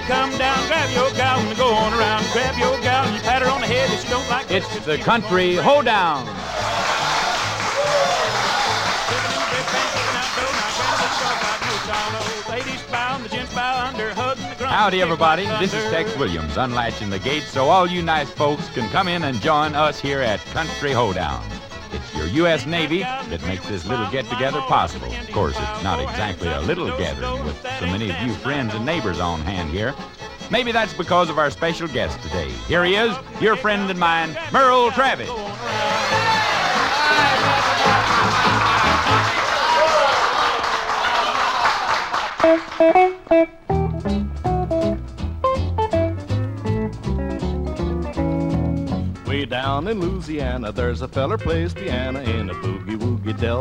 come down, grab your gal and go on around. Grab your gal and you pat her on the head if she don't like it. It's the Country Hoedown. Howdy, everybody. This is Tex Williams, unlatching the gates so all you nice folks can come in and join us here at Country Hoedown. It's your U.S. Navy that makes this little get-together possible. Of course, it's not exactly a little gathering with so many of you friends and neighbors on hand here. Maybe that's because of our special guest today. Here he is, your friend and mine, Merle Travis. Way down in Louisiana, there's a feller plays piano in a boogie-woogie del.